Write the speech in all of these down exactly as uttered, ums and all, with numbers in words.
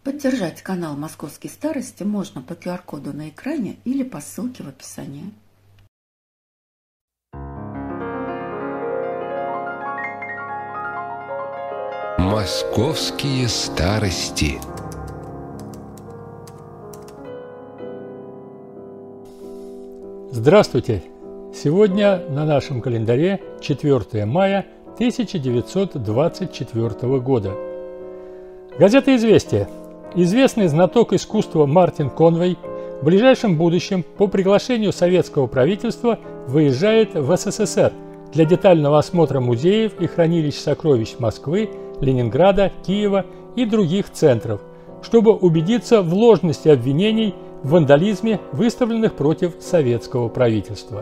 Поддержать канал «Московские старости» можно по ку ар коду на экране или по ссылке в описании. «Московские старости». Здравствуйте! Сегодня на нашем календаре четвёртое мая тысяча девятьсот двадцать четвёртого года. Газета «Известия». Известный знаток искусства Мартин Конвей в ближайшем будущем по приглашению советского правительства выезжает в эс эс эс эр для детального осмотра музеев и хранилищ сокровищ Москвы, Ленинграда, Киева и других центров, чтобы убедиться в ложности обвинений в вандализме, выставленных против советского правительства.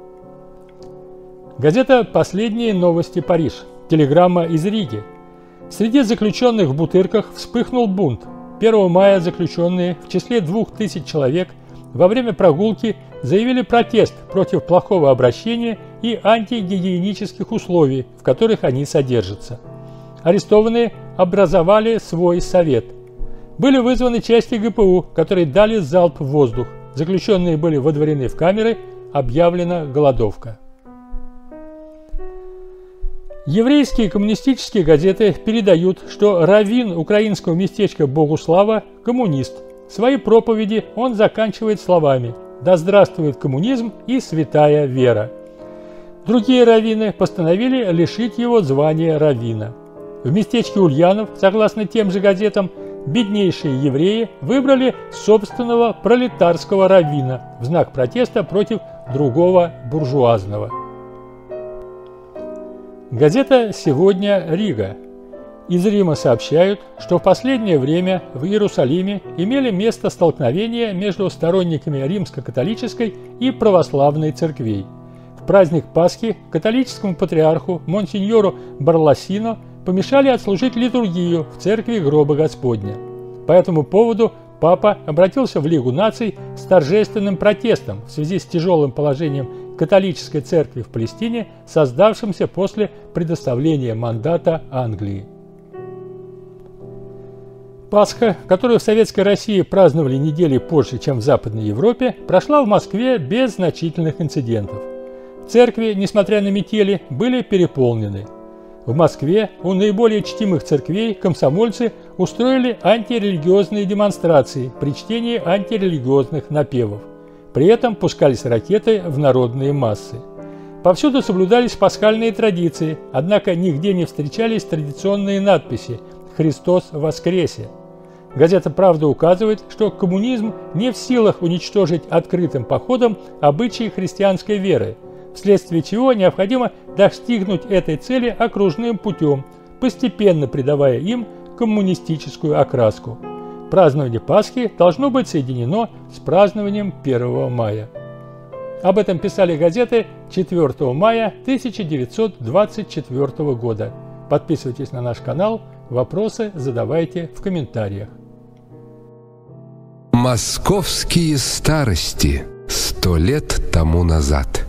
Газета «Последние новости. Париж». Телеграмма из Риги. Среди заключенных в Бутырках вспыхнул бунт. первого мая заключенные в числе двух тысяч человек во время прогулки заявили протест против плохого обращения и антигигиенических условий, в которых они содержатся. Арестованные образовали свой совет. Были вызваны части гэ пэ у, которые дали залп в воздух. Заключенные были водворены в камеры, объявлена голодовка. Еврейские коммунистические газеты передают, что раввин украинского местечка Богуслава – коммунист. Свои проповеди он заканчивает словами «Да здравствует коммунизм и святая вера». Другие раввины постановили лишить его звания раввина. В местечке Ульянов, согласно тем же газетам, беднейшие евреи выбрали собственного пролетарского раввина в знак протеста против другого буржуазного. Газета «Сегодня. Рига». Из Рима сообщают, что в последнее время в Иерусалиме имели место столкновения между сторонниками римско-католической и православной церквей. В праздник Пасхи католическому патриарху Монсеньору Барласино помешали отслужить литургию в церкви Гроба Господня. По этому поводу папа обратился в Лигу наций с торжественным протестом в связи с тяжелым положением католической церкви в Палестине, создавшимся после предоставления мандата Англии. Пасха, которую в Советской России праздновали недели позже, чем в Западной Европе, прошла в Москве без значительных инцидентов. Церкви, несмотря на метели, были переполнены. В Москве у наиболее чтимых церквей комсомольцы устроили антирелигиозные демонстрации при чтении антирелигиозных напевов. При этом пускались ракеты в народные массы. Повсюду соблюдались пасхальные традиции, однако нигде не встречались традиционные надписи «Христос воскресе». Газета «Правда» указывает, что коммунизм не в силах уничтожить открытым походом обычаи христианской веры, вследствие чего необходимо достигнуть этой цели окружным путем, постепенно придавая им коммунистическую окраску. Празднование Пасхи должно быть соединено с празднованием первого мая. Об этом писали газеты четвёртого мая тысяча девятьсот двадцать четвёртого года. Подписывайтесь на наш канал, вопросы задавайте в комментариях. «Московские старости. Сто лет тому назад».